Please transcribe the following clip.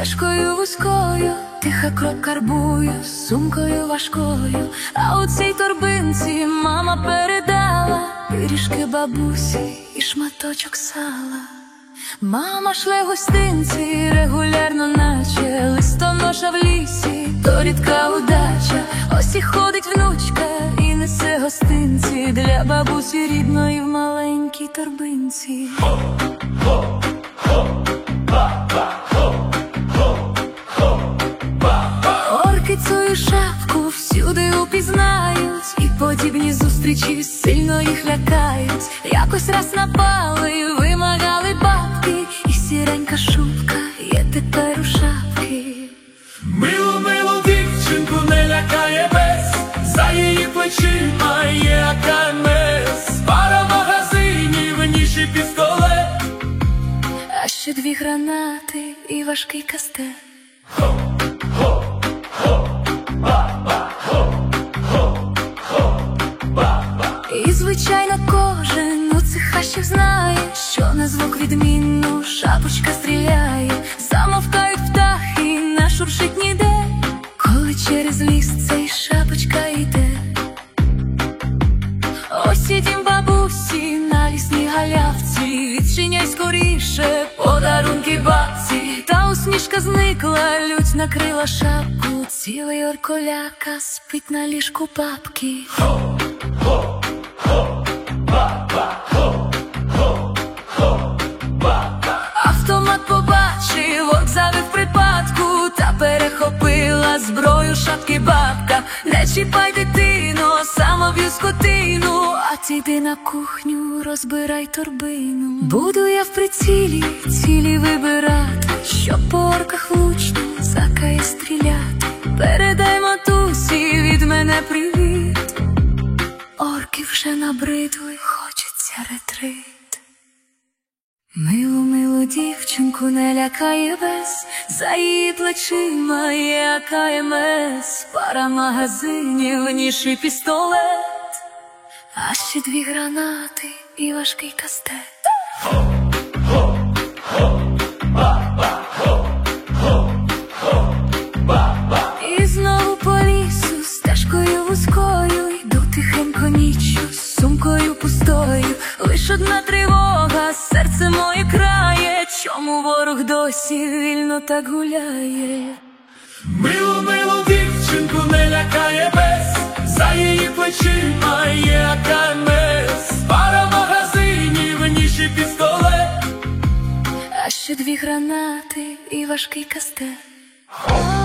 стежкою вузькою, тиха крок карбую, з сумкою важкою. А у цій торбинці мама передала пиріжки бабусі і шматочок сала. Мама шле гостинці регулярно, наче листоноша в лісі, то рідка удача. Ось і ходить внучка і несе гостинці для бабусі рідної в маленькій торбинці. Орки цю шапку всюди упізнають, і подібні зустрічі сильно їх лякають. Якось раз напали, вимагали бабки, і сіренька шубка є тепер у шапки. Милу, милу дівчинку не лякає без, за її плечима є АКМС. Пара магазинів, ніж і пістолет, а ще 2 гранати і важкий кастет. І звичайно кожен у цих хащах знає, що на звук відмінно шапочка стріляє. Замовкають птахи, не шуршить ніде, коли через ліс цей шапочка йде. Ось і дім бабусі на лісній галявці, відчиняй скоріше подарунки бабці. Та усмішка зникла, лють накрила шапку, цілий орколяка спить на ліжку бабки. Автомат побачив, орк завив припадку, та перехопила зброю шапки бабка. Не чіпай дитину, сама б'ю скотину, а ти йди на кухню, розбирай торбину. Буду я в прицілі цілі вибирати, щоб по орках влучно закає стріляти. Передай матусі від мене привіт, орки вже набридли, хочеться ретрит. Милу, милу дівчинку не лякає без, за її плечима є АКМС. Пара магазинів, ніж і пістолет, а ще 2 гранати і важкий кастет. І знову по лісу стежкою вузькою йду тихенько ніччю, з сумкою пустою. Лиш одна тривога, серце моє крає, чому ворог досі вільно так гуляє. Милу, милу дівчинку не лякає без, за її плечима є АКМС. Пара магазинів, ніж і пістолет, а ще 2 гранати і важкий кастет.